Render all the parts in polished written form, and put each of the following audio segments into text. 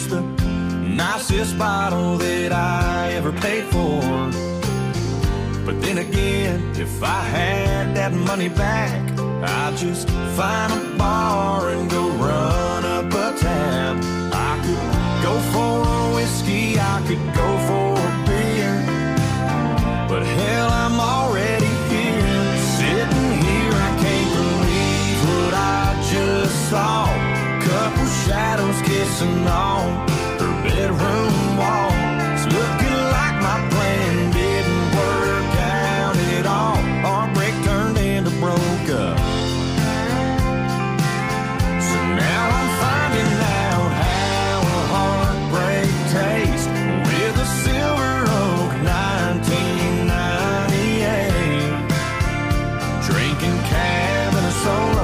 just the nicest bottle that I ever paid for. But then again, if I had that money back, I'd just find a bar and go run up a tab. I could go for a whiskey, I could go for a beer, but hell, I'm already here, sitting here. I can't believe what I just saw. Couple shadows kissing on her bedroom wall. It's looking like my plan didn't work out at all. Heartbreak turned into broke up. So now I'm finding out how a heartbreak tastes with a Silver Oak 1998. Drinking cab and a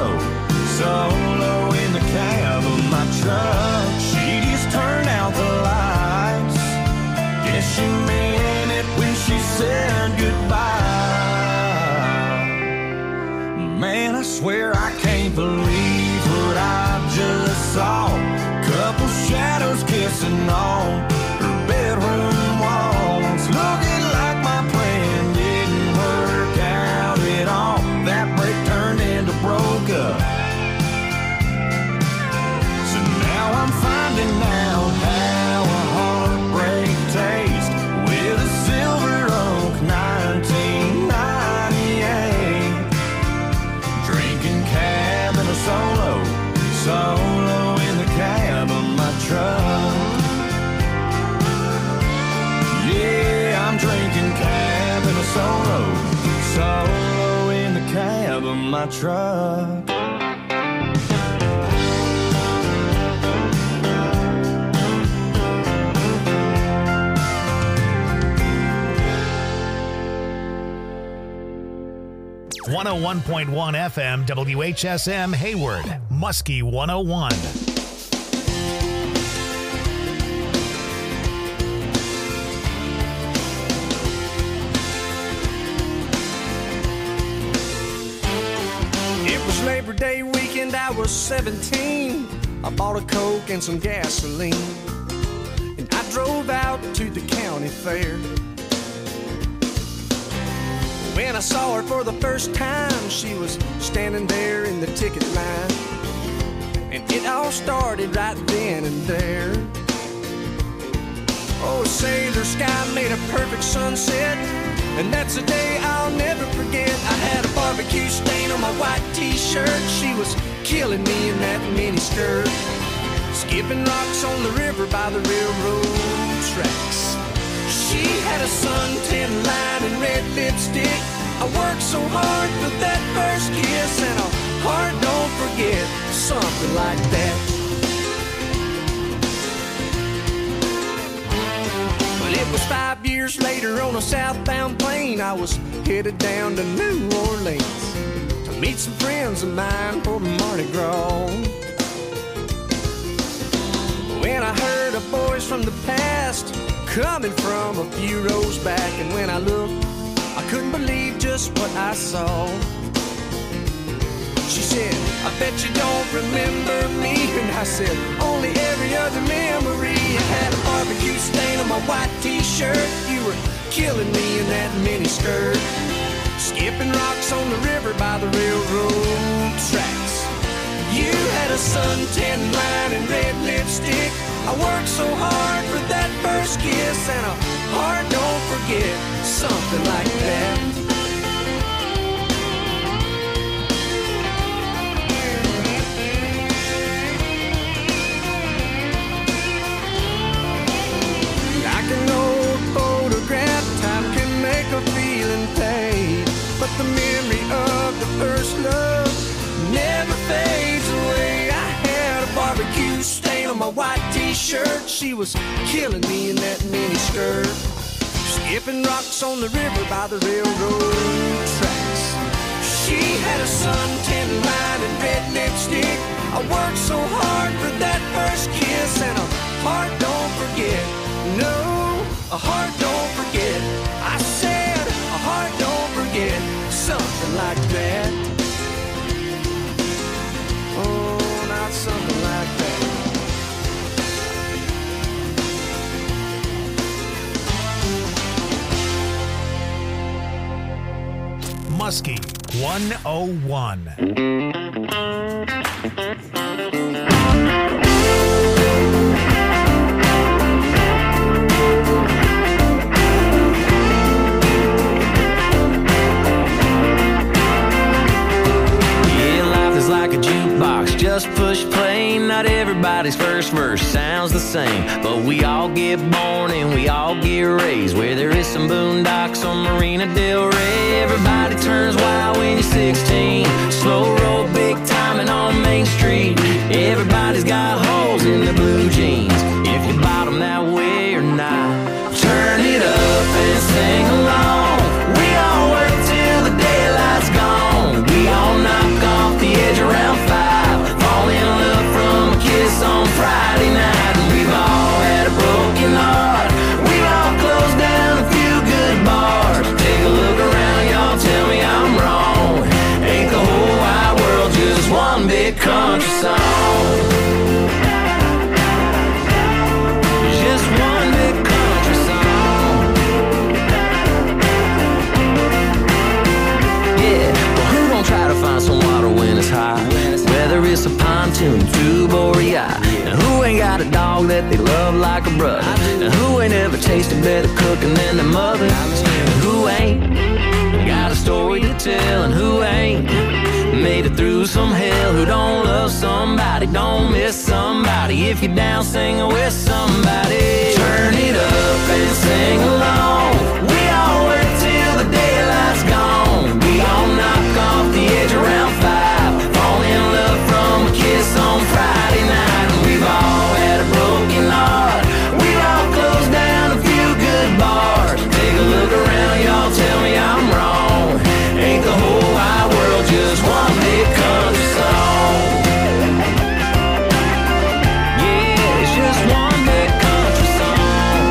solo in the cab of my truck. She just turned out the lights. Guess she meant it when she said goodbye. Man, I swear I can't believe what I just saw. Couple shadows kissing on her bedroom walls. Looking like my plan didn't work out at all. That break turned into broke up. So now I'm finding out how a heartbreak tastes with a Silver Oak 1998. Drinking cab and a solo in the cab of my truck. Yeah, I'm drinking cab and a solo in the cab of my truck. .1 FM WHSM Hayward, Muskie 101. It was Labor Day weekend, I was 17. I bought a Coke and some gasoline, and I drove out to the county fair. When I saw her for the first time, she was standing there in the ticket line, and it all started right then and there. Oh, sailor sky made a perfect sunset, and that's a day I'll never forget. I had a barbecue stain on my white t-shirt. She was killing me in that mini skirt, skipping rocks on the river by the railroad tracks. She had a suntan line and red lipstick. I worked so hard for that first kiss, and a heart don't forget something like that. But it was 5 years later on a southbound plane. I was headed down to New Orleans to meet some friends of mine for Mardi Gras. When I heard a voice from the past coming from a few rows back, and when I looked, I couldn't believe just what I saw. She said, I bet you don't remember me. And I said, only every other memory. I had a barbecue stain on my white t-shirt. You were killing me in that mini skirt, skipping rocks on the river by the railroad tracks. You had a suntan line and red lipstick. I worked so hard for that first kiss, and a heart don't forget something like that. Like an old photograph, time can make a feeling fade, but the memory of the first love never fades away. I had a barbecue stain on my white t-shirt. She was killing me in that mini skirt, skipping rocks on the river by the railroad tracks. She had a suntan line and red lipstick. I worked so hard for that first kiss, and a heart don't forget. No, a heart don't forget. I said a heart don't forget something like that. Oh, not something like that. Muskie 101. Like a jukebox, just push play. Not everybody's first verse sounds the same, but we all get born and we all get raised where there is some boondocks on Marina Del Rey. Everybody turns wild when you're 16, slow roll, big timing on Main Street. Everybody's got holes in their blue jeans, if you bottom that way or not. Turn it up and sing along. We all work till the daylight's gone. We all knock off the edge around 5, fall in love from a kiss on Friday night. And we've all had a broken heart, we've all closed down a few good bars. Take a look around, y'all, tell me I'm wrong. Ain't the whole wide world just one big country song? Just one big country song. Yeah, well, who gon' try to find some water when it's high? Whether it's a pontoon, tube, or a yacht. And who ain't got a dog that they love like a brother? And who ain't ever tasted better cooking than their mother? And who ain't got a story to tell? And who ain't made it through some hell? Who don't love somebody, don't miss somebody? If you're down, sing with somebody. Turn it up and sing along. We all work till the daylight's gone. We all knock off the edge around 5, fall in love from a kiss on Friday night. And we've all had a broken heart, we've all closed down a few good bars. Take a look around, y'all, tell me I'm wrong. Ain't the whole wide world just one big country song? Yeah, it's just one big country song.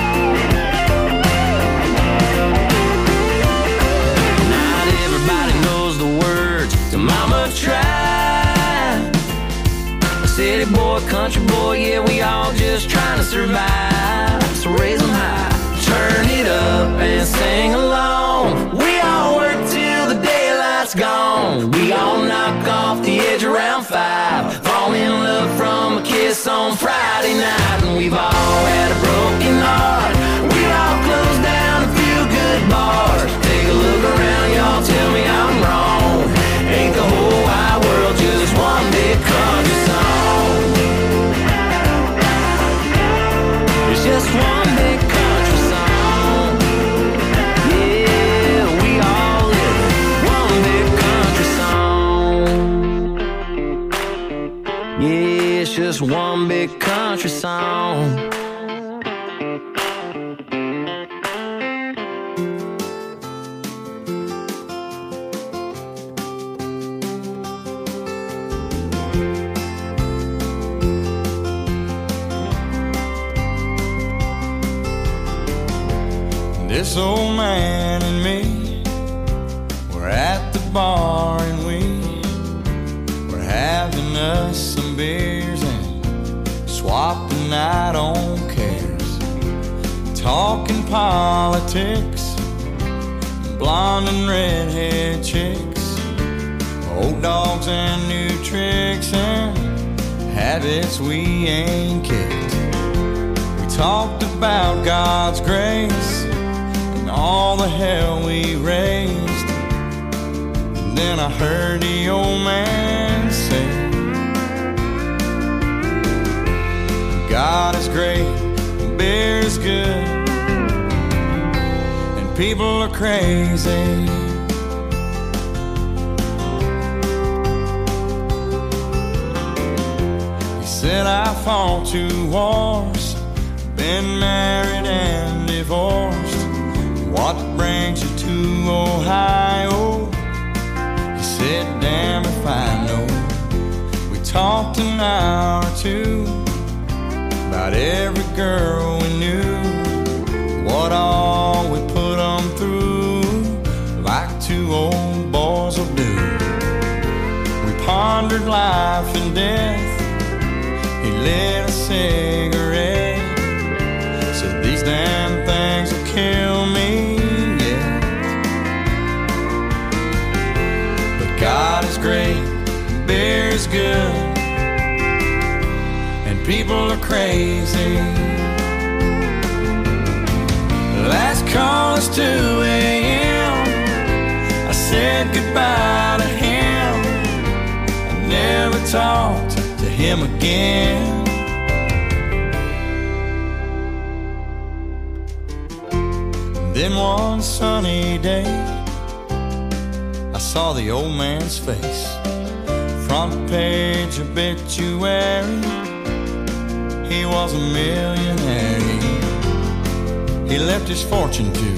Not everybody knows the words to Mama Tried. City boy, country boy, yeah, we all just trying to survive. So raise them high, turn it up and sing along. We all work till the daylight's gone. We all knock off the edge around 5, fall in love from a kiss on Friday night. And we've all had a broken heart, we've all closed down a few good bars. Take a look around, y'all, tell me I'm wrong. Ain't the whole wide world just one big country song? It's just one big country song. Yeah, we all live one big country song. Yeah, it's just one big country song. This old man and me, we're at the bar and we're having us some beers and swapping out on cares, talking politics, blonde and redhead chicks, old dogs and new tricks and habits we ain't kicked. We talked about God's grace, all the hell we raised. And then I heard the old man say, God is great, beer is good, and people are crazy. He said, I fought 2 wars, been married and divorced. What brings you to Ohio? He said, damn if I know. We talked an hour or 2 about every girl we knew, what all we put them through, like 2 old boys will do. We pondered life and death. He lit a cigarette, said these damn things will kill me. people are crazy. Last call is 2 a.m. I said goodbye to him. I never talked to him again. Then one sunny day, I saw the old man's face. Front page obituary, he was a millionaire. He left his fortune to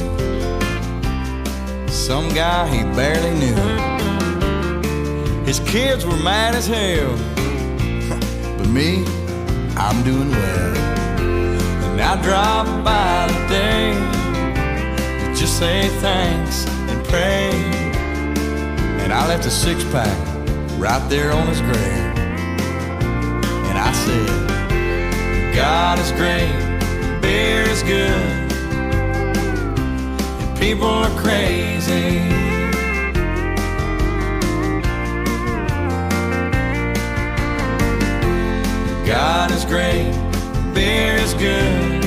some guy he barely knew. His kids were mad as hell, but me, I'm doing well. And I drop by today to just say thanks and pray. And I left a 6-pack right there on his grave. And I said, God is great, beer is good, and people are crazy. God is great, beer is good,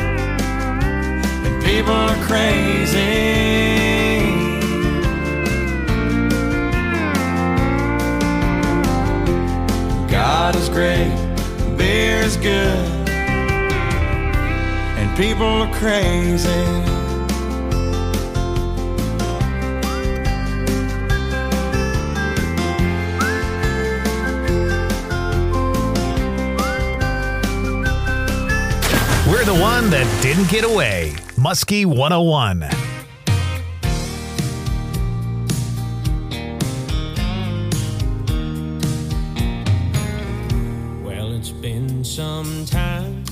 and people are crazy. God is great, beer is good, and people are crazy. We're the one that didn't get away. Muskie 101. Well, it's been some time.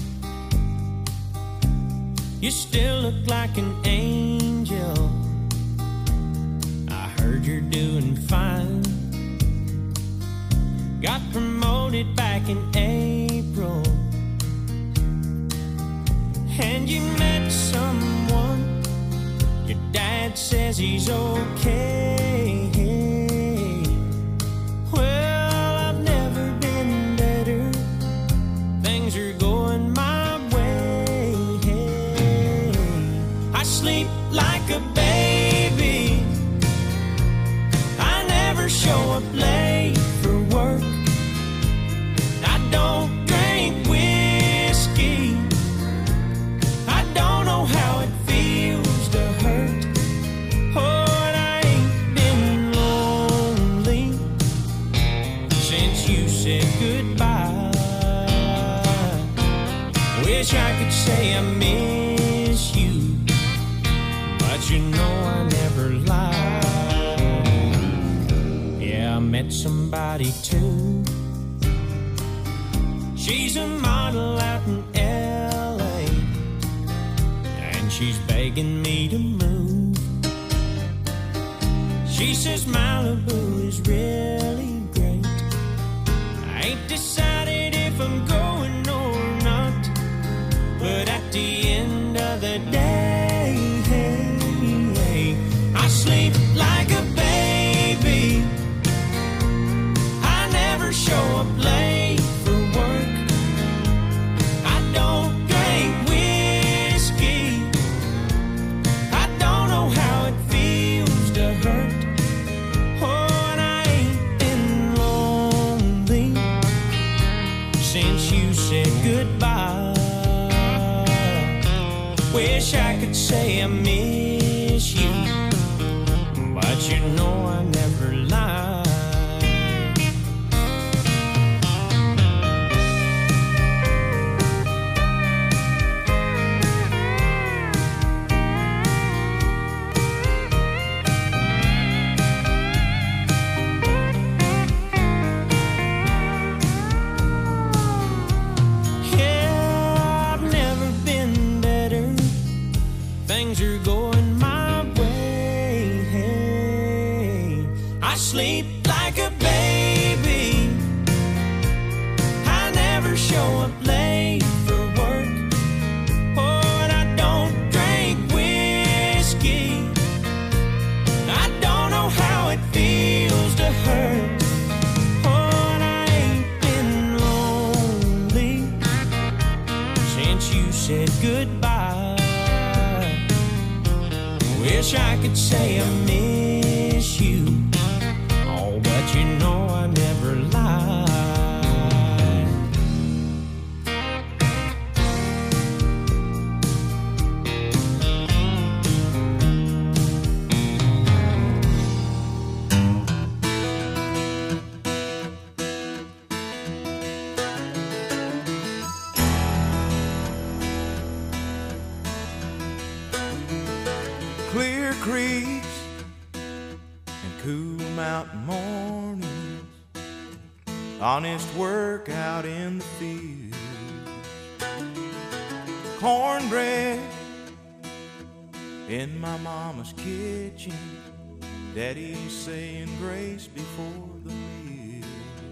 You still look like an angel. I heard you're doing fine. Got promoted back in April. And you met someone. Your dad says he's okay. Well, I've never been better. Things are going my way. I sleep like a baby. I never show up late for work. I don't drink whiskey. I don't know how it feels to hurt. Oh, and I ain't been lonely since you said goodbye. Wish I could say I miss you, but you know I never lie. Yeah, I met somebody too. She's a model out in L.A., and she's begging me to move. She says Malibu is really great. I ain't decided if I'm going or not, but at the end of the day, I sleep like a baby. I never show up late for work. I don't drink whiskey. I don't know how it feels to hurt. Oh, and I ain't been lonely since you said goodbye. Wish I could say I miss you, but you know I never lie. Yeah, I've never been better. Things are going my way. I sleep like a baby. I never show up late for work. Oh, and I don't drink whiskey. I don't know how it feels to hurt. Oh, and I ain't been lonely wish I could say I miss you. Oh, but you know I never lied. Clear creeks and cool mountain mornings, honest work out in the field, cornbread in my mama's kitchen, daddy saying grace before the meal.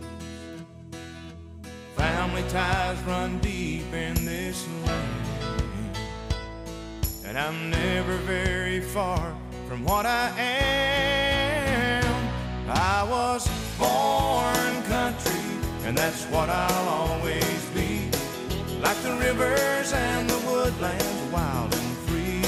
Family ties run deep in this land, and I'm never very far from what I am. I was born country, and that's what I'll always be. Like the rivers and the woodlands, wild and free.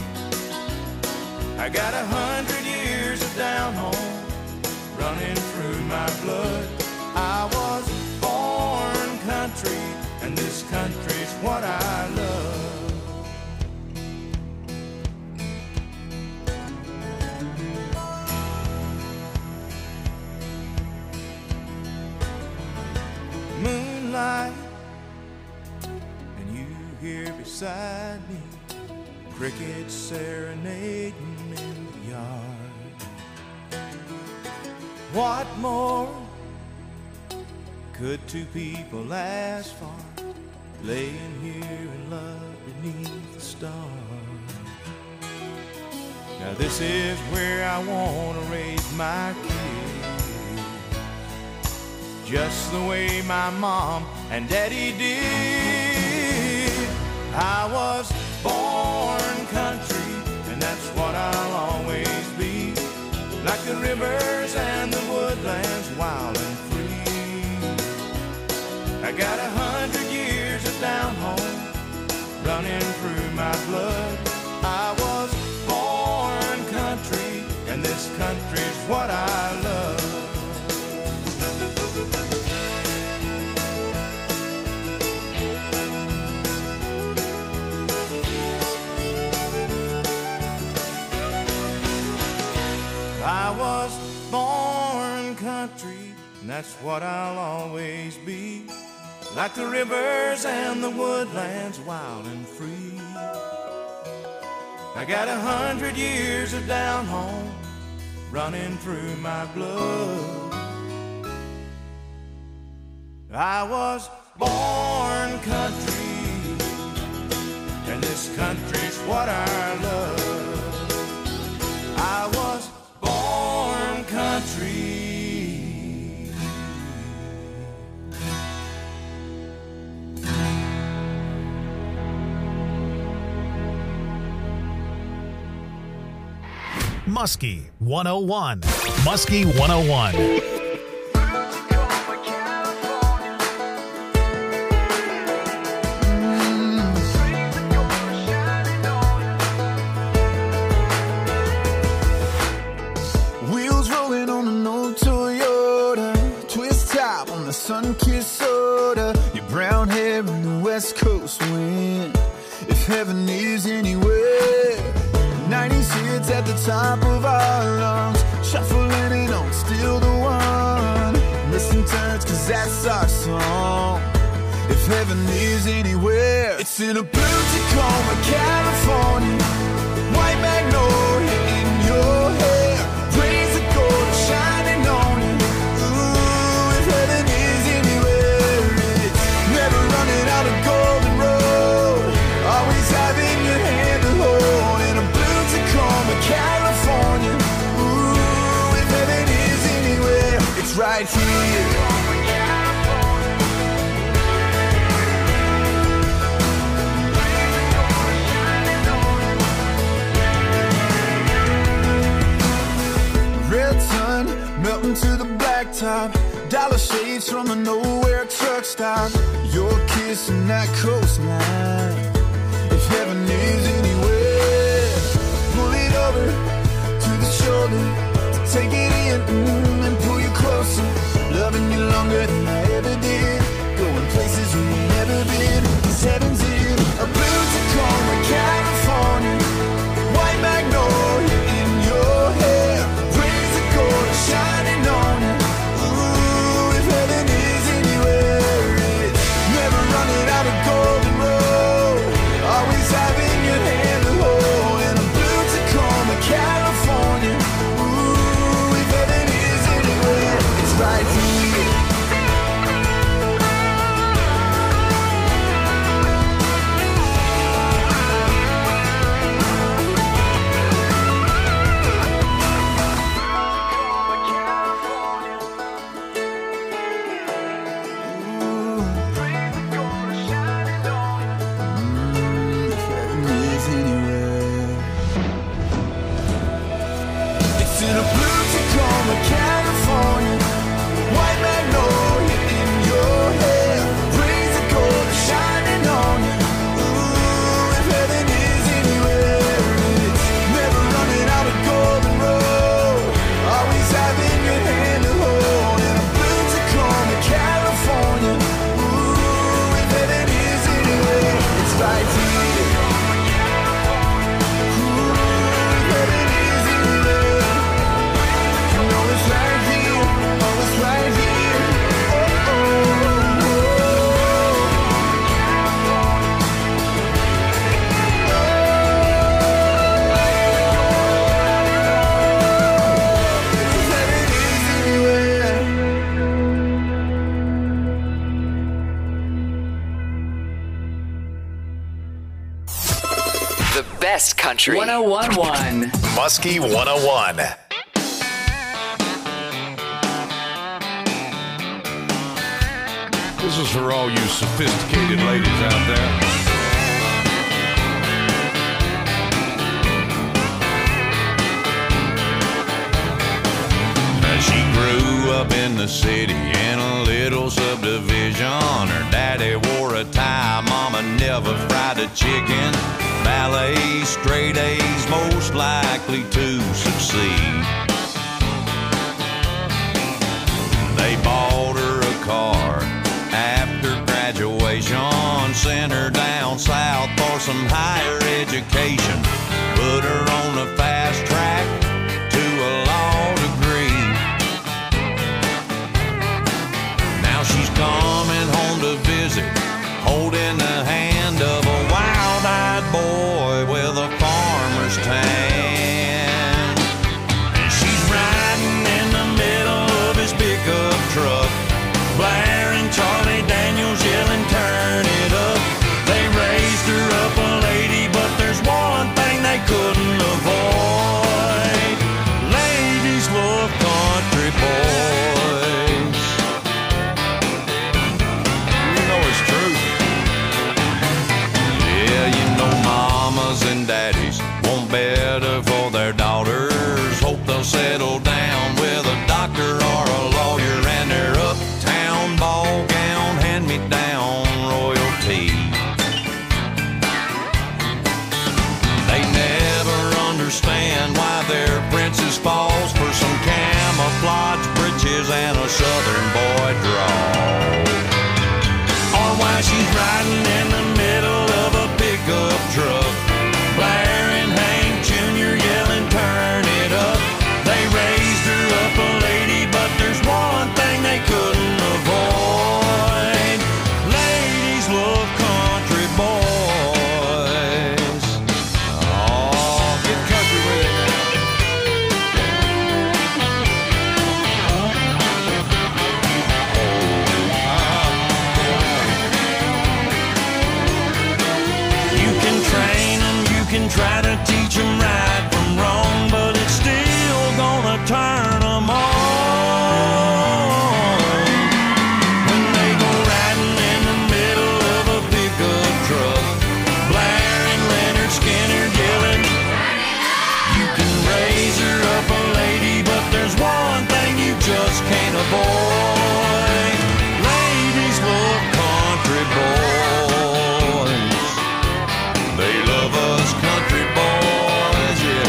I got 100 years of down home running through my blood. I was born country, and this country's what I love. Moonlight, and you here beside me, crickets serenading in the yard. What more could two people ask for, laying here in love beneath the stars? Now this is where I want to raise my kids, just the way my mom and daddy did. I was born country, and that's what I'll always be. Like the rivers and the woodlands, wild and free. I got 100 years of down home running through my blood. I was born country, and this country's what I love. I was born country, and that's what I'll always be. Like the rivers and the woodlands, wild and free. I got 100 years of down home running through my blood. I was born country, and this country's what I love. I was born country. Muskie 101. Muskie 101. Sun-kissed soda, your brown hair in the West Coast wind. If heaven is anywhere, 90s hits at the top of our lungs, shuffling it on, still the one. Missing turns, cause that's our song. If heaven is anywhere, it's in a blue Tacoma, California. White magnolia in your hair, rays of gold are shining on you. Out a golden road, always having your hand to hold in a blue Tacoma, California. Ooh, if heaven is anywhere, it's right here. Red sun melting to the blacktop, dollar shades from a nowhere truck stop. Your kiss and that coastline. If heaven is anywhere, pull it over. Country. 1011. Muskie 101. This is for all you sophisticated ladies out there. She grew up in the city in a little subdivision. Her daddy wore a tie, mama never fried a chicken. Ballet, straight A's, most likely to succeed. They bought her a car after graduation, sent her down south for some higher education, put her on the fast track to a law degree. Now she's coming home to visit, holding the hand of a wild-eyed boy with a farmer's tan. And she's riding in the middle of his pickup truck, blaring Charlie Daniels, yelling, turn it up. They raised her up a lady, but there's one thing they couldn't avoid. Ladies love country boys. You know it's true. Yeah, you know mamas and daddies want better for their daughters. Hope they'll settle down with a doctor or a lawyer, and their uptown ball gown hand-me-down royalty. They never understand why their princess falls for some camouflage breeches and a southern boy drawl, or why she's riding in the middle of a pickup truck, blaring Hank Jr., yelling, turn it up. They raised her up a lady, but there's one thing they couldn't avoid. Ladies love country boys. Oh, get country with it. You can train them, you can try to teach them right from wrong, but it's still gonna turn them on. When they go riding in the middle of a pickup truck, blaring Leonard Skinner, yelling, you can raise her up a lady, but there's one thing you just can't avoid. Ladies love country boys. They love us country boys, yeah.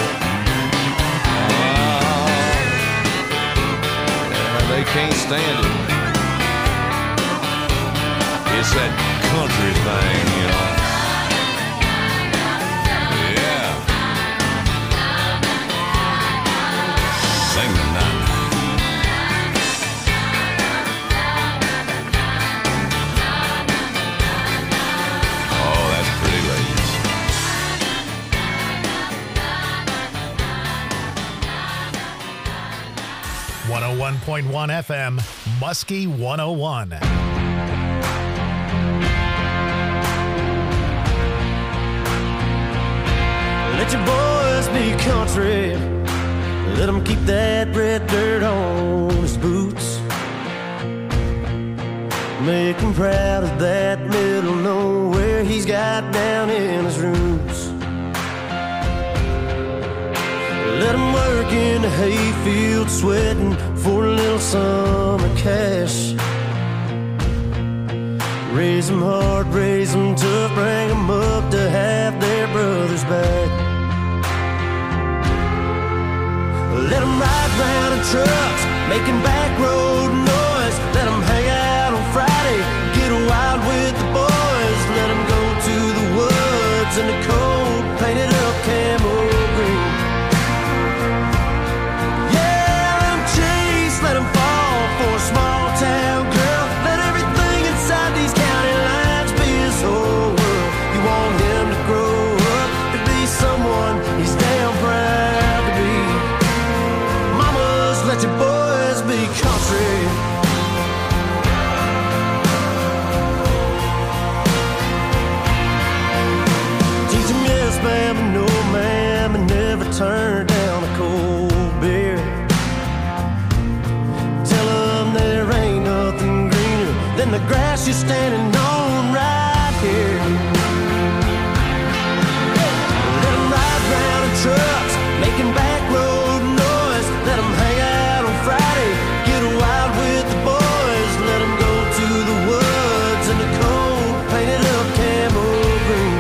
They can't stand it. It's that country thing, you know. Yeah. Sing the night. Oh, that's pretty, ladies. .1 FM, Muskie 101. Let your boys be country. Let them keep that red dirt on his boots. Make him proud of that middle nowhere he's got down in his roots. Let him work in the hayfield sweating for a little summer cash. Raise them hard, raise them tough, bring them up to have their brothers back. Let them ride round in trucks, making back road noise. Let them hang out on Friday, get wild with the boys. Let them go to the woods in the cold, painted up camo green. Yeah, let them chase, let them fall for a small town girl. Let everything inside these county lines be his whole world. You want him to grow up to be someone he's damn proud to be. Mamas, let your boys be country. turn down a cold beer. Tell them there ain't nothing greener than the grass you're standing on right here. Let them ride round in trucks, making back road noise. Let them hang out on Friday, get wild with the boys. Let them go to the woods in the cold, painted up camo green.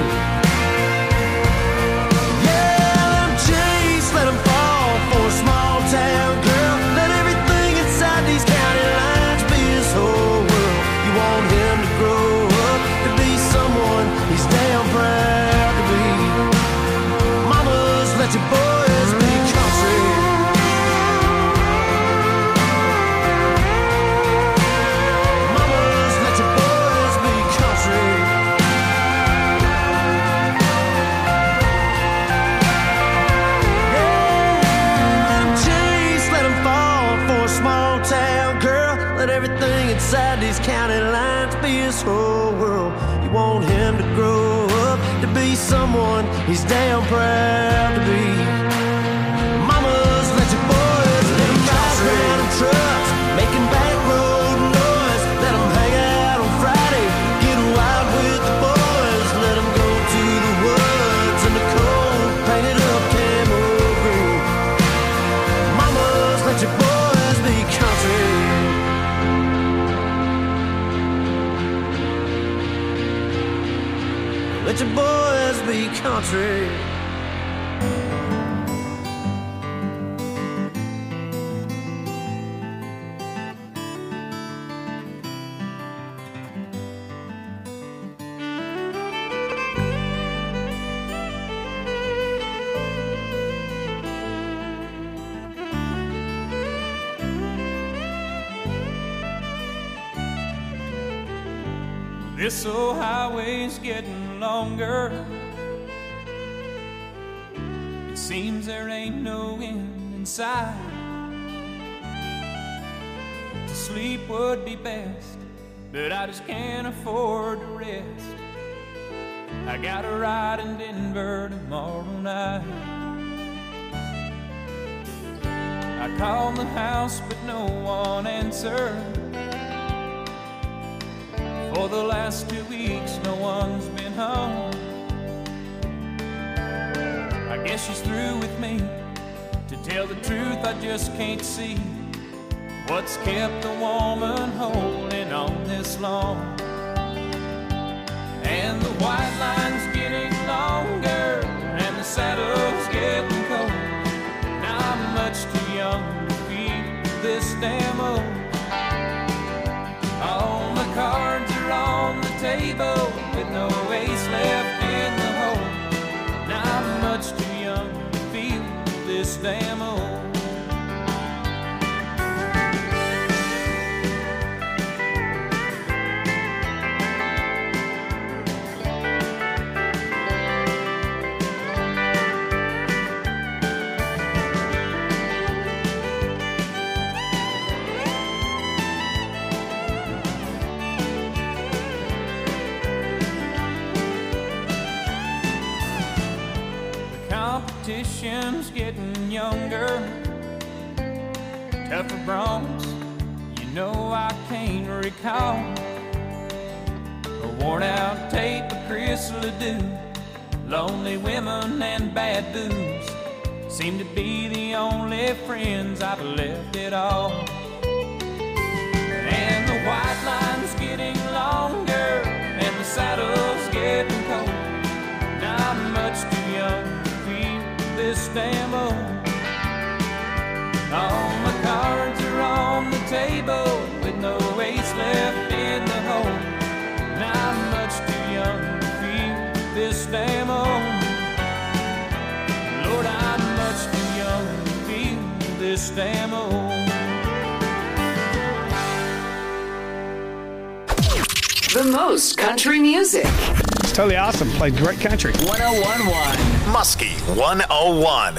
Yeah, let them chase, let them fall for a small town girl. Let everything inside these county lines be his whole world. You want him to grow up to be someone he's damn proud to be. Mamas, let your boys be country. Mamas, let your boys be country. Yeah, let 'em chase, let 'em fall for a small town girl. Let everything inside these county lines be his whole world. You want him to grow up to be someone he's damn proud to be. Mamas, let your boys let 'em drive around in trucks, making back road noise. Let 'em hang out on Friday, get wild with the boys. Let 'em go to the woods in the cold, painted up camo green. Mamas, let your boys be country. Let your boys be country. This old highway's getting longer. It seems there ain't no end in sight. To sleep would be best, but I just can't afford to rest. I got a ride in Denver tomorrow night. I called the house, but no one answered. For the last 2 weeks, no one's been home. I guess she's through with me. To tell the truth, I just can't see what's kept a woman holding on this long. And the white line's getting longer, and the saddle's getting cold. Now I'm much too young to feel this damn old. All my cards are on the table with no ace left in the hole. Now I'm much too young to feel this damn old. Competition's getting younger, tougher broncs, you know I can't recall. A worn out tape of Chris Ledoux, lonely women and bad booze seem to be the only friends I've left at all. And the white line's getting longer, and the saddle's getting cold. Now I'm much too young this damn old. All my cards are on the table with no ace left in the hole. Now I'm much too young to feel this damn old. Lord, I'm much too young to feel this damn old. The most country music. It's totally awesome. Played great country. 101.1 Muskie 101.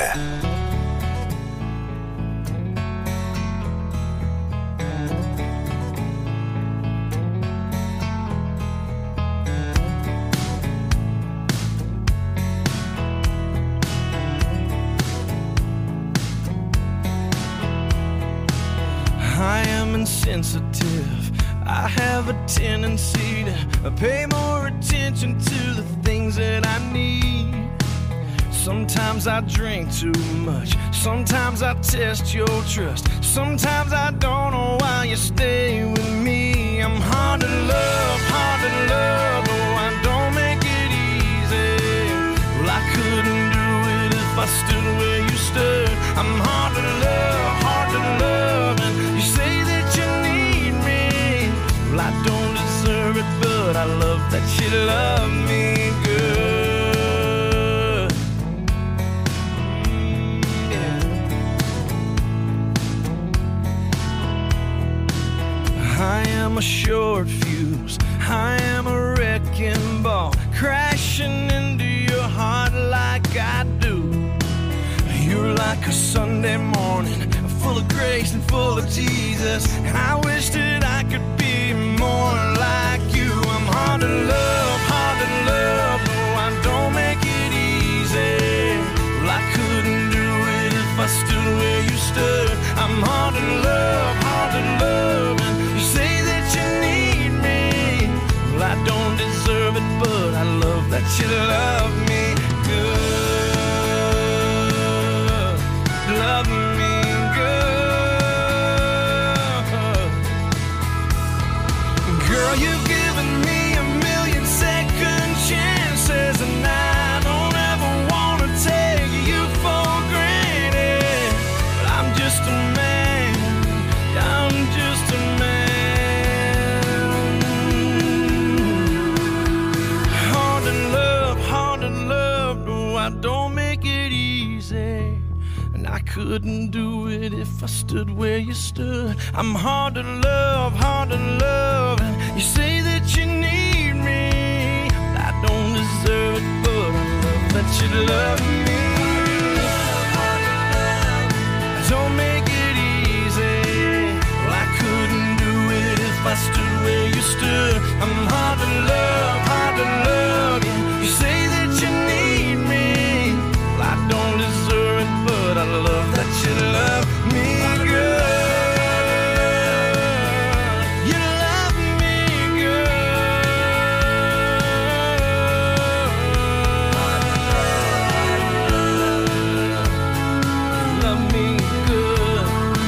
sensitive. I have a tendency to pay more attention to the things that I need. Sometimes I drink too much. Sometimes I test your trust. Sometimes I don't know why you stay with me. I'm hard to love, no, I don't make it easy. Well, I couldn't do it if I stood where you stood. I'm hard to love, and you say that you need me. Well, I don't deserve it, but I love that you love me good. I am a short fuse, I am a wrecking ball, crashing into your heart like I do. You're like a Sunday morning, full of grace and full of Jesus. I wish that I could be more like you. I'm hard to love, no, I don't make it easy. Well, I couldn't do it if I stood where you stood. I'm hard to love, and you say that you need me. Well, I don't deserve it, but I love that you love me good. Love me good. Girl, you've given me a million second chances, and I don't ever want to take you for granted. But I'm just a man, I'm just a man. Hard to love, no, I don't make it easy. And I couldn't do it if I stood where you stood. I'm hard to love, and you say that you need me. I don't deserve it, but I love that you love me. Don't make it easy. Well, I couldn't do it if I stood where you stood. I'm hard to love, yeah. You say that you need me. Well, I don't deserve it, but I love that you love me good. You love me good. You love me good.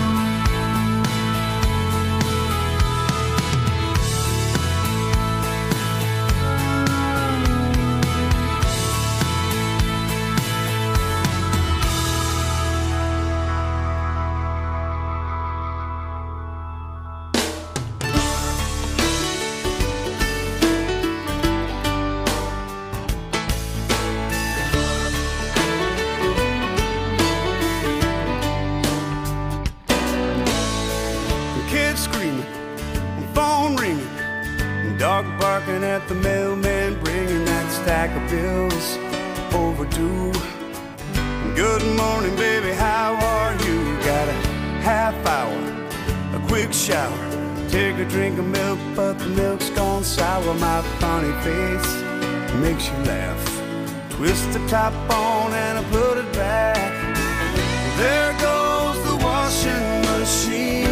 Kids screaming, phone ringing, dog barking at the mailman, bringing that stack of bills overdue. Good morning, baby, how are you? Got a half hour, a quick shower, take a drink of milk, but the milk's gone sour. My funny face makes you laugh. Twist the top on and I put it back. There goes the washing machine.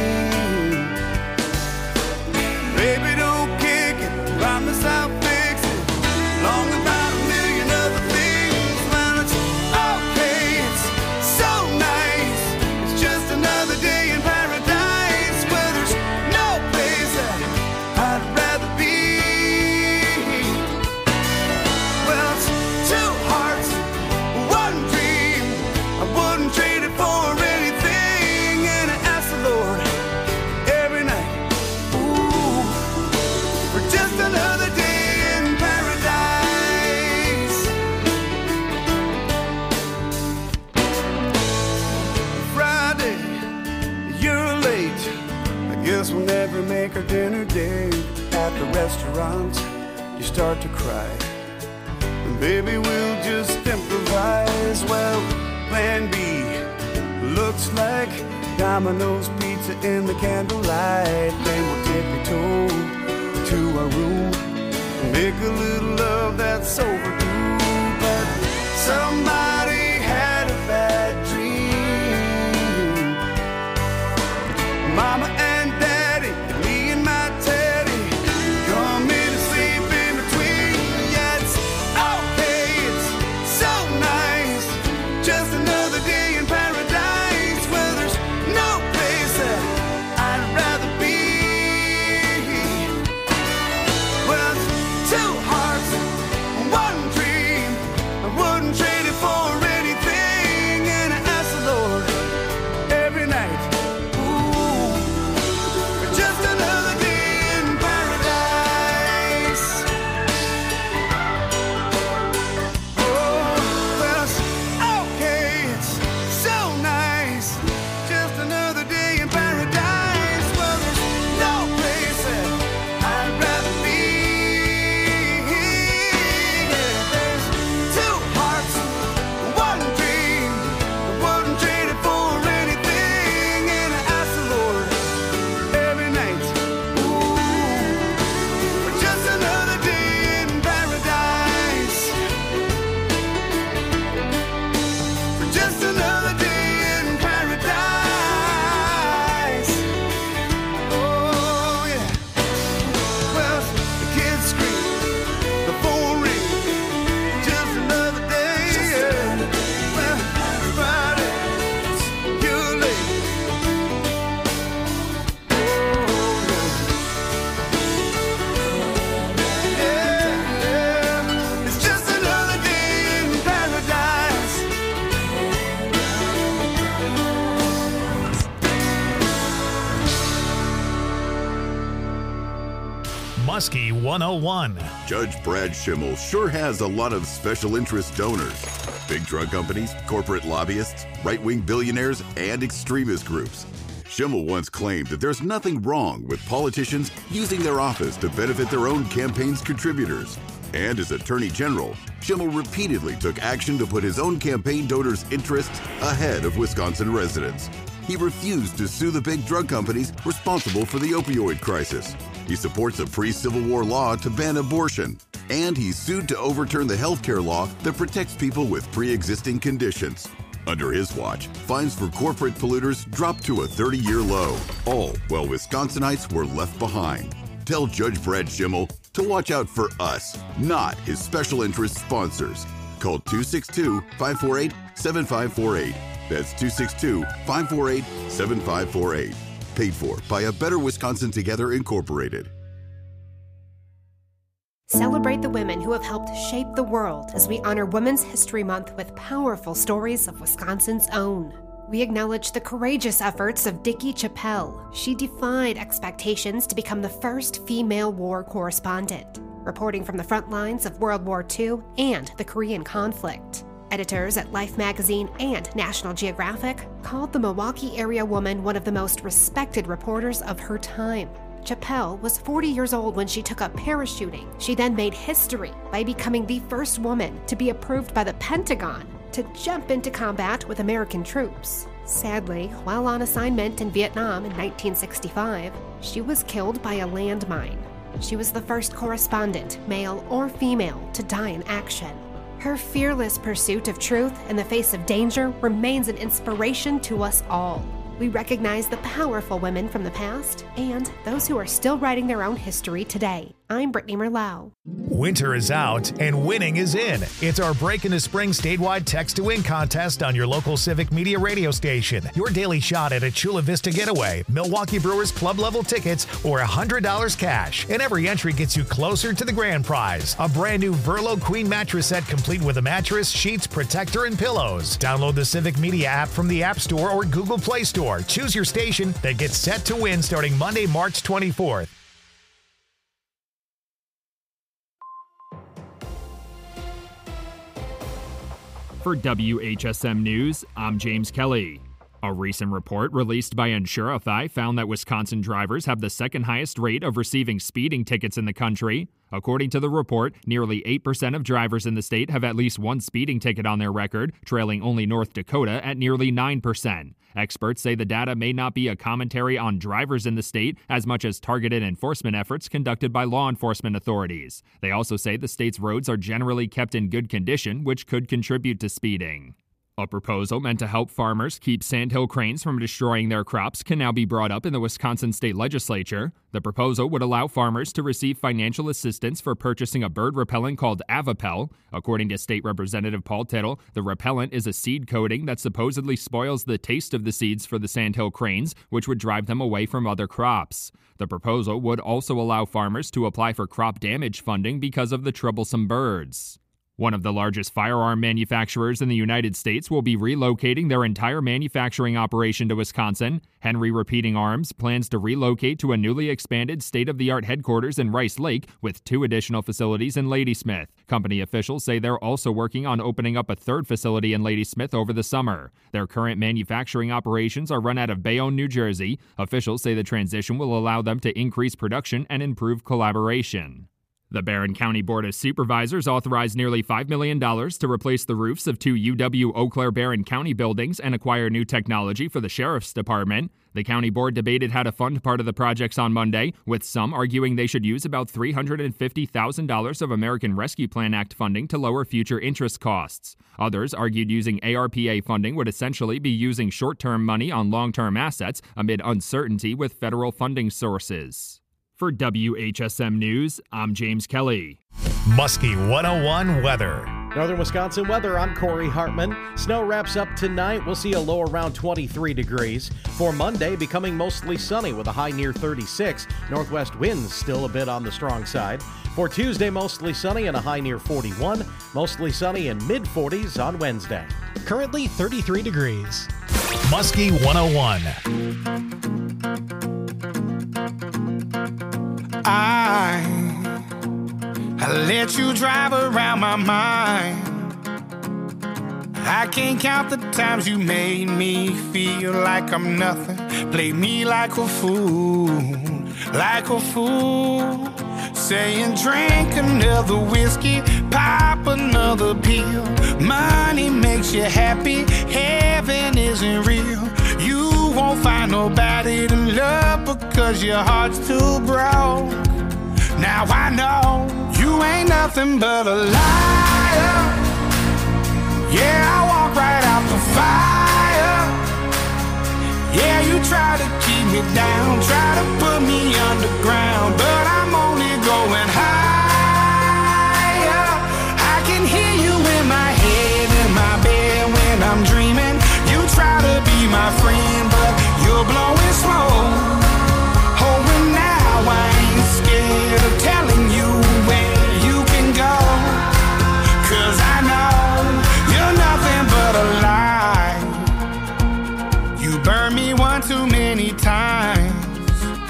Baby, don't kick it, promise I'll fix it. Long about a million other things. Well, it's okay, it's so nice. It's just another day in paradise where there's no place that I'd rather be. Well, it's two hearts, one dream. I wouldn't trade it for anything. And I ask the Lord every night, for just another day in paradise. Friday, you're late. I guess we'll never make our dinner date. At the restaurant, you start to cry. And baby, we'll just improvise. Well, plan B looks like Domino's pizza in the candlelight. Then we'll tippy-toe to our room, make a little love that's overdue. But somebody had a bad dream. Mama and Dad Muskie 101. Judge Brad Schimmel sure has a lot of special interest donors. Big drug companies, corporate lobbyists, right-wing billionaires, and extremist groups. Schimmel once claimed that there's nothing wrong with politicians using their office to benefit their own campaign's contributors. And as Attorney General, Schimmel repeatedly took action to put his own campaign donors' interests ahead of Wisconsin residents. He refused to sue the big drug companies responsible for the opioid crisis. He supports a pre-Civil War law to ban abortion. And he sued to overturn the healthcare law that protects people with pre-existing conditions. Under his watch, fines for corporate polluters dropped to a 30-year low, all while Wisconsinites were left behind. Tell Judge Brad Schimmel to watch out for us, not his special interest sponsors. Call 262-548-7548. That's 262-548-7548. Paid for by A Better Wisconsin Together Incorporated. Celebrate the women who have helped shape the world as we honor Women's History Month with powerful stories of Wisconsin's own. We acknowledge the courageous efforts of Dickie Chappelle. She defied expectations to become the first female war correspondent, reporting from the front lines of World War II and the Korean conflict. Editors at Life magazine and National Geographic called the Milwaukee area woman one of the most respected reporters of her time. Chappelle was 40 years old when she took up parachuting. She then made history by becoming the first woman to be approved by the Pentagon to jump into combat with American troops. Sadly, while on assignment in Vietnam in 1965, she was killed by a landmine. She was the first correspondent, male or female, to die in action. Her fearless pursuit of truth in the face of danger remains an inspiration to us all. We recognize the powerful women from the past and those who are still writing their own history today. I'm Brittany Merlau. Winter is out and winning is in. It's our Break into Spring statewide Text to Win contest on your local Civic Media radio station. Your daily shot at a Chula Vista getaway, Milwaukee Brewers club level tickets, or $100 cash. And every entry gets you closer to the grand prize. A brand new Verlo Queen mattress set complete with a mattress, sheets, protector, and pillows. Download the Civic Media app from the App Store or Google Play Store. Choose your station that gets set to win starting Monday, March 24th. For WHSM News, I'm James Kelly. A recent report released by Insurify found that Wisconsin drivers have the second highest rate of receiving speeding tickets in the country. According to the report, nearly 8% of drivers in the state have at least one speeding ticket on their record, trailing only North Dakota at nearly 9%. Experts say the data may not be a commentary on drivers in the state as much as targeted enforcement efforts conducted by law enforcement authorities. They also say the state's roads are generally kept in good condition, which could contribute to speeding. A proposal meant to help farmers keep sandhill cranes from destroying their crops can now be brought up in the Wisconsin State Legislature. The proposal would allow farmers to receive financial assistance for purchasing a bird repellent called Avapel. According to State Representative Paul Tittle, the repellent is a seed coating that supposedly spoils the taste of the seeds for the sandhill cranes, which would drive them away from other crops. The proposal would also allow farmers to apply for crop damage funding because of the troublesome birds. One of the largest firearm manufacturers in the United States will be relocating their entire manufacturing operation to Wisconsin. Henry Repeating Arms plans to relocate to a newly expanded state-of-the-art headquarters in Rice Lake with 2 additional facilities in Ladysmith. Company officials say they're also working on opening up a 3rd facility in Ladysmith over the summer. Their current manufacturing operations are run out of Bayonne, New Jersey. Officials say the transition will allow them to increase production and improve collaboration. The Barron County Board of Supervisors authorized nearly $5 million to replace the roofs of 2 UW-Eau Claire Barron County buildings and acquire new technology for the Sheriff's Department. The county board debated how to fund part of the projects on Monday, with some arguing they should use about $350,000 of American Rescue Plan Act funding to lower future interest costs. Others argued using ARPA funding would essentially be using short-term money on long-term assets amid uncertainty with federal funding sources. For WHSM News, I'm James Kelly. Muskie 101 weather. Northern Wisconsin weather, I'm Corey Hartman. Snow wraps up tonight. We'll see a low around 23 degrees. For Monday, becoming mostly sunny with a high near 36. Northwest winds still a bit on the strong side. For Tuesday, mostly sunny and a high near 41. Mostly sunny and mid-40s on Wednesday. Currently 33 degrees. Muskie 101. I I let you drive around my mind. I can't count the times you made me feel like I'm nothing. Play me like a fool, like a fool. Saying drink another whiskey, pop another pill. Money makes you happy, heaven isn't real. You won't find nobody to love because your heart's too broke. Now I know you ain't nothing but a liar. Yeah, I walk right out the fire. Yeah, you try to keep me down, try to put me underground, but I'm only going higher. I can hear you in my head, in my bed when I'm dreaming. You try to be my friend, but you're blowing smoke. Oh, and now I ain't scared of telling you where you can go, 'cause I know you're nothing but a lie. You burned me one too many times,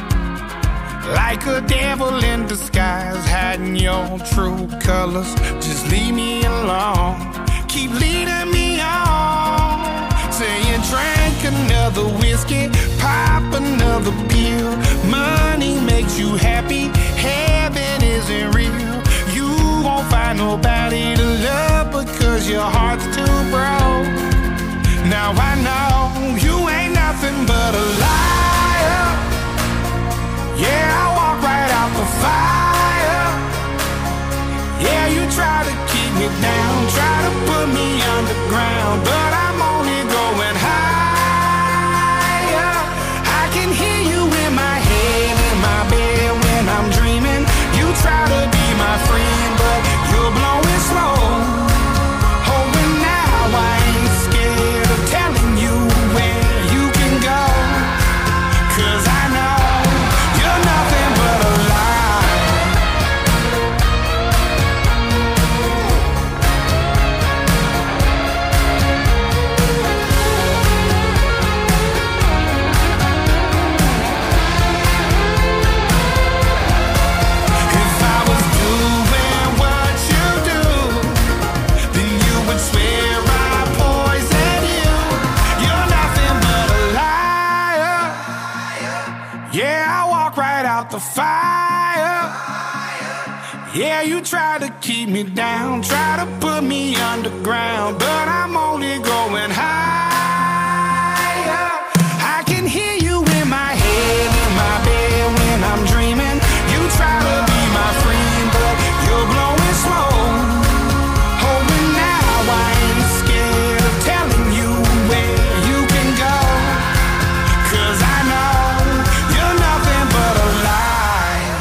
like a devil in disguise, hiding your true colors. Just leave me alone, keep leading me on. Saying drink another whiskey, pop another pill. Money makes you happy, heaven isn't real. You won't find nobody to love because your heart's too broke. Now I know you ain't nothing but a liar. Yeah, I walk right out the fire. Yeah, you try to keep me down, try to put me underground, but I'm only going higher. I can hear you in my head, in my bed when I'm dreaming. You try to be my friend, but you're blowing smoke. Oh, and now I ain't scared of telling you where you can go, 'cause I know you're nothing but a lie. If I was doing what you do, then you would swear I poisoned you. You're nothing but a liar. Yeah, I walk right out the fire. Yeah, you try to keep me down, try to put me underground, but I'm only going higher. I can hear you in my head, in my bed when I'm dreaming. You try to be my friend, but you're blowing smoke. Oh, and now I ain't scared of telling you where you can go, 'cause I know you're nothing but a lie.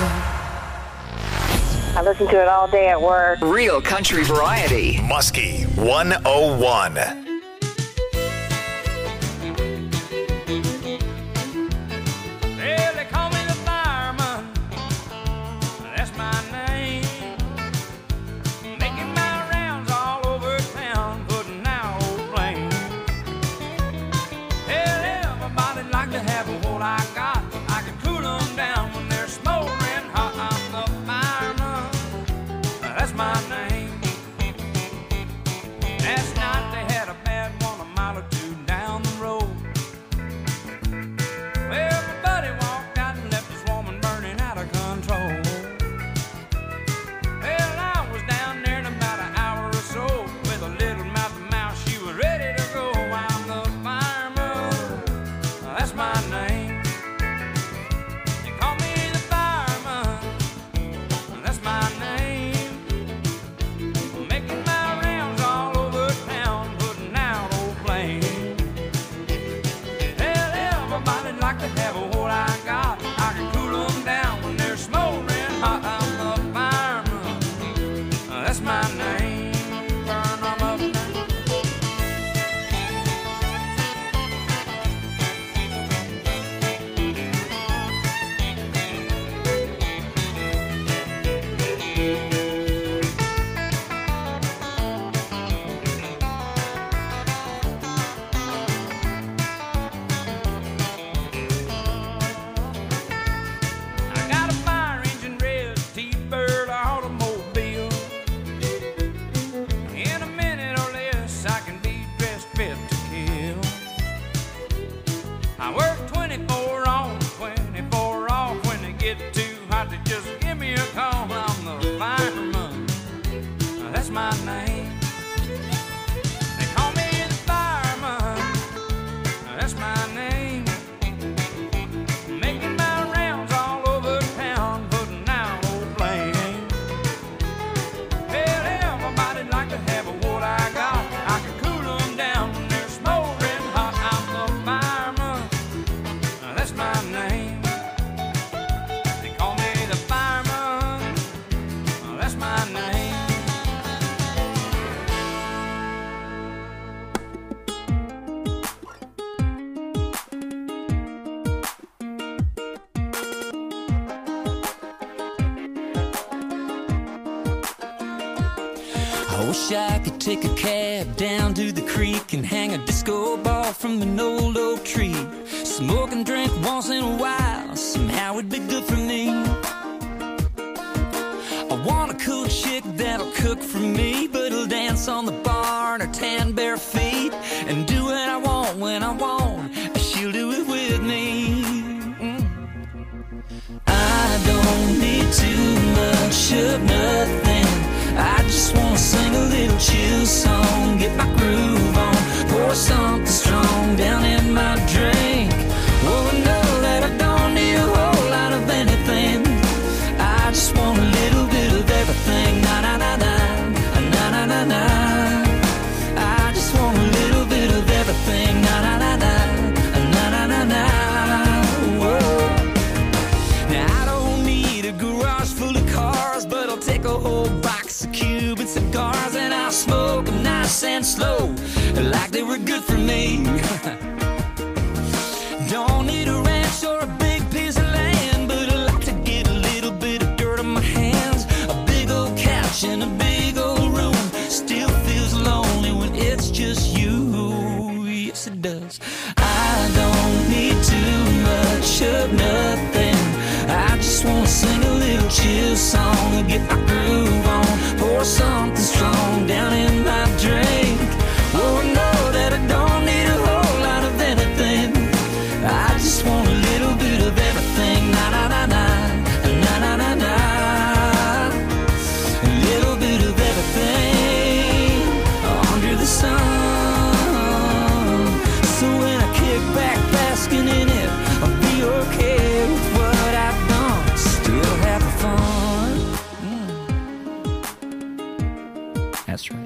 I listen to it all day at work. Real country variety. Muskie 101. Well, they call me the fireman, that's my name. Making my rounds all over town, putting out old flames. Hell, everybody like to have what I got. I can cool them down when they're smoldering hot. I'm the fireman, that's my name. Last night they had a I work 24 on, 24 off. When they get too hot, they just give me a call. I'm the fireman, that's my name. They call me the fireman, that's my name. Making my rounds all over town, putting out old flame. Well, everybody like to have what I got. I can cool them down when they're smoldering hot. I'm the fireman, that's my name. They call me the fireman, that's my name. I wish I could take a cab down to the creek and hang a disco ball from an old oak tree. Smoke and drink once in a while, somehow it'd be good for me. I want a cool chick that'll cook for me, but will dance on the bar in her tan bare feet and do what I want when I want. She'll do it with me. I don't need too much of nothing. I just wanna sing a little chill song, get my groove on, pour something strong down in my drink. Oh, I know that I don't need a whole lot of anything. I just want a little bit of everything. Na na na na, na na na na. I just want a little bit of everything. Na na na na, na na na na. Whoa. Now I don't need a garage full of cars, but I'll take a whole box of Cuban cigars and I'll smoke them nice and slow, like they were good for me. Don't need a ranch or a big piece of land, but I like to get a little bit of dirt on my hands. A big old couch in a big old room still feels lonely when it's just you. Yes, it does. I don't need too much of nothing. I just wanna sing a little chill song and get my groove on, pour something strong down in my drink. Oh, I know that I don't need a whole lot of anything. I just want a little bit of everything. Na na na na, na na na na. A little bit of everything under the sun. So when I kick back basking in it, I'll be okay with what I've done. Still having fun. That's right.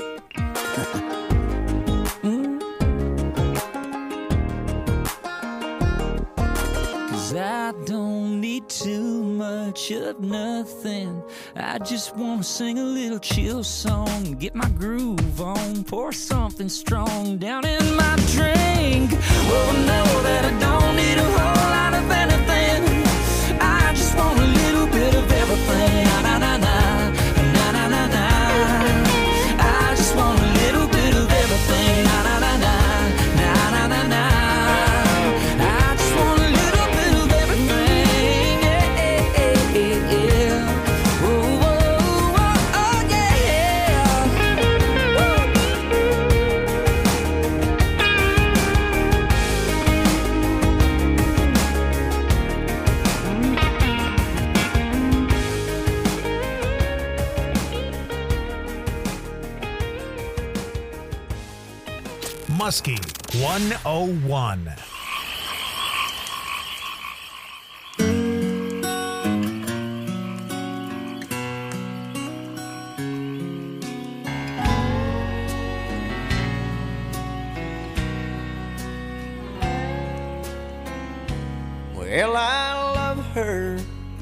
Cause I don't need too much of nothing. I just wanna sing a little chill song, get my groove on, pour something strong down in my drink. Oh, I know that I don't need a whole lot of anything. I just want a little bit of everything. Na na na na, na na na na. I just want a little bit of everything. Na na na na, na na na na. I just want a little bit of everything. Yeah, yeah, yeah, yeah. Oh, oh, oh, oh, yeah. Muskie 101. Well, I love her,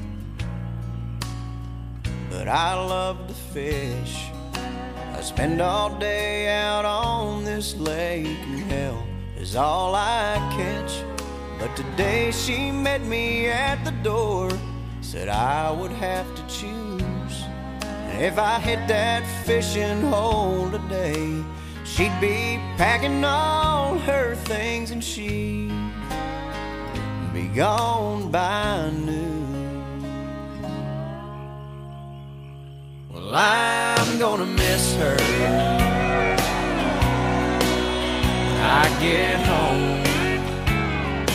but I love to fish. I spend all day out on this lake, and hell is all I catch. But today she met me at the door, said I would have to choose. And if I hit that fishing hole today, she'd be packing all her things and she'd be gone by noon. Well, I'm gonna miss her when I get home.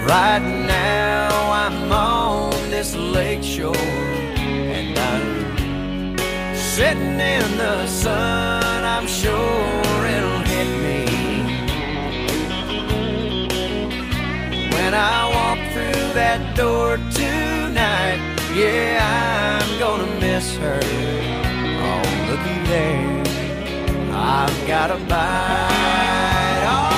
Right now I'm on this lake shore, and I'm sitting in the sun. I'm sure it'll hit me when I walk through that door tonight. Yeah, I'm gonna miss her. Oh, looky there, I've got a bite. All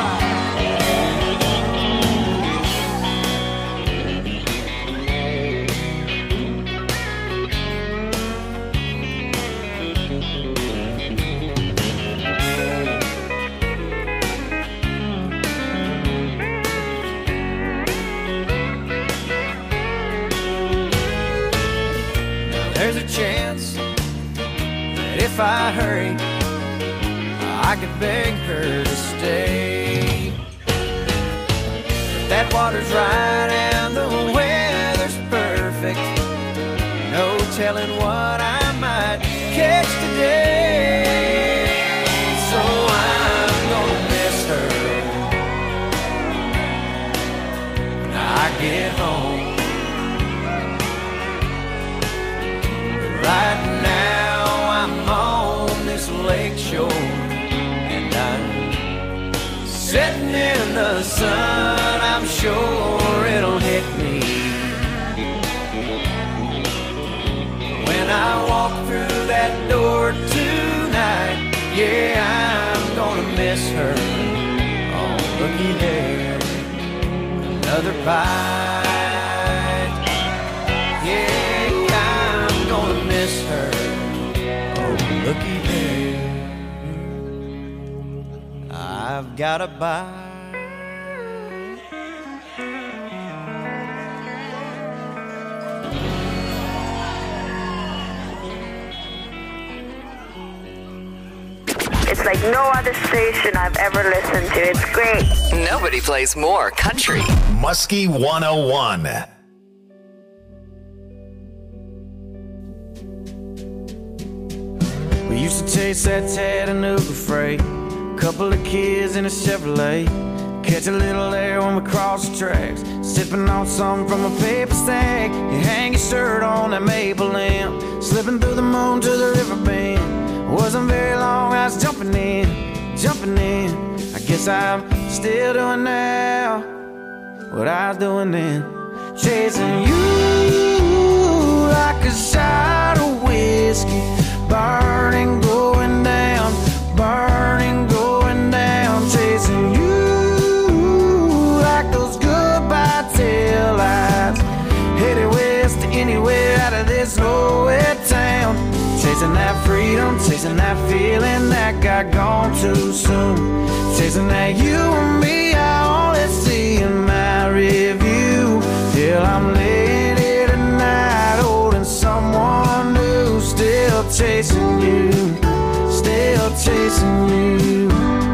there's a chance that if I hurry, I could beg her to stay. But that water's right and the weather's perfect. No telling what I might catch today. So I'm gonna miss her when I get home. Right now I'm on this lake shore, and I'm sitting in the sun. I'm sure it'll hit me when I walk through that door tonight. Yeah, I'm gonna miss her. Oh, looky there, another bite. Yeah, I'm gonna miss her. Oh, looky there, I've got a bite. It's like no other station I've ever listened to. It's great. Nobody plays more country. Muskie 101. We used to chase that Chattanooga freight, couple of kids in a Chevrolet, catch a little air when we cross the tracks, sipping on something from a paper sack. You hang your shirt on that maple limb, slipping through the moon to the river bend. Wasn't very long, I was jumping in. I guess I'm still doing now what I was doing then, chasing you like a shot of whiskey, burning, going down, chasing you like those goodbye tail lights, headed west to anywhere out of this nowhere town, chasing that freedom, chasing that feeling that got gone too soon, chasing that you and me I only see in my review, till I'm laying here tonight holding someone new, still chasing you, still chasing you.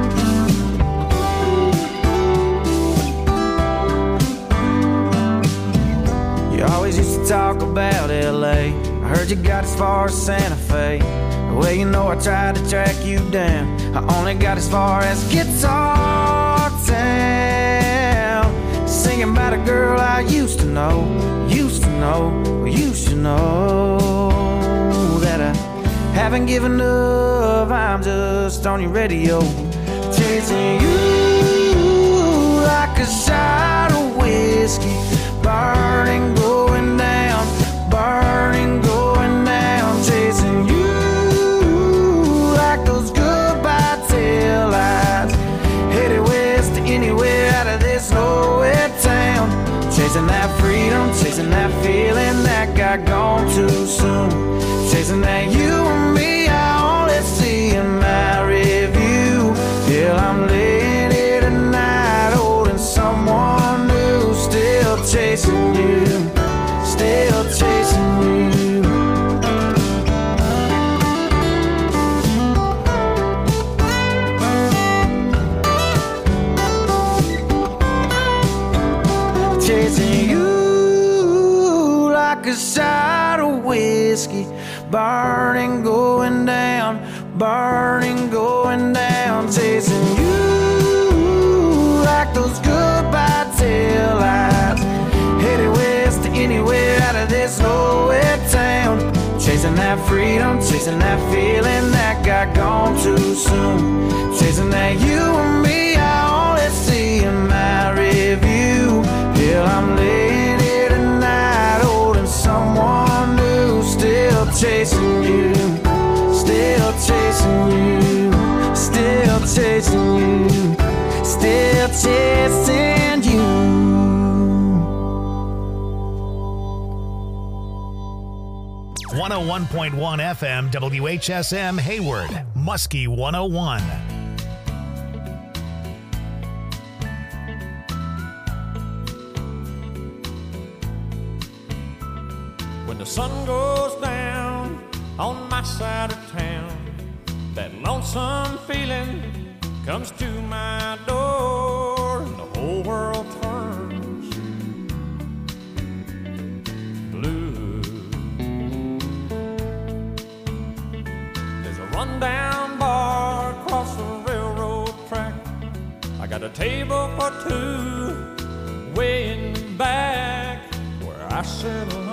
You always used to talk about LA, I heard you got as far as Santa Fe. Well, you know I tried to track you down, I only got as far as Guitar Town, singing about a girl I used to know, you should know that I haven't given up, I'm just on your radio, chasing you like a shot of whiskey, burning, going down, chasing you like those goodbye tail lights, headed west to anywhere out of this nowhere town, chasing that freedom, chasing that feeling that got gone too soon, chasing that you and me I only see in my review, till I'm laying here tonight holding someone new, still chasing you, still chasing you. Chasing you like a shot of whiskey, burning, going down, chasing you like those goodbye tail lights, Chasing that freedom, chasing that feeling that got gone too soon. Chasing that you and me, I only see in my review. Hell, I'm laying here tonight, holding someone new. Still chasing you, still chasing you, still chasing you, still chasing you. 101.1 FM WHSM Hayward, Muskie 101. When the sun goes down on my side of town, that lonesome feeling comes to my door, and the whole world turns blue. There's a rundown bar across the railroad track. I got a table for two way in the back where I settle